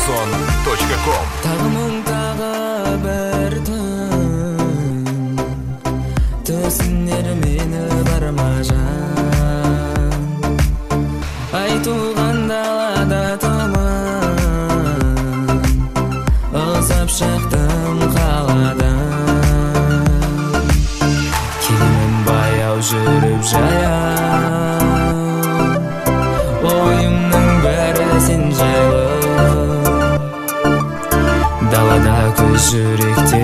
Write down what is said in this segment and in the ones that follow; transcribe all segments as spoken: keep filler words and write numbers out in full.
шансон точка ком. Тағының тағы бір түн түсінер мені барма жан, айтылған далада тұман, ұзап шықтым қаладан. Келемін баяу жүріп жаяу, ойымның бәрі сен жайлы. Далада көз жүректе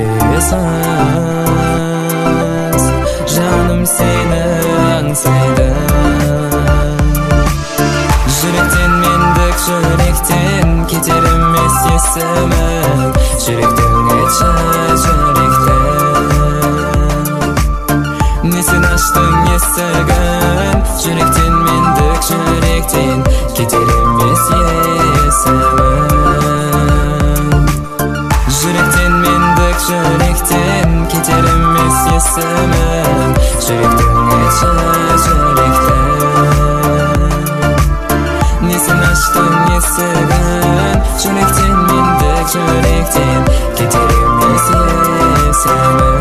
саз, жаным сені аңсайды. Жүректен мендік жүректен кетер емес есімің, жүректің айтшы жүректен. Несін аштың есігін, жүректен мендік жүректен кетер емес есімің. Жүректен мендік жүректен кетер емес есімің, жүректің айтшы жүректен. Несін аштың есігін, жүректен мендік жүректен кетер емес есімің.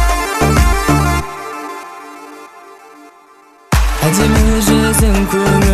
Әдемі жүзің көңіл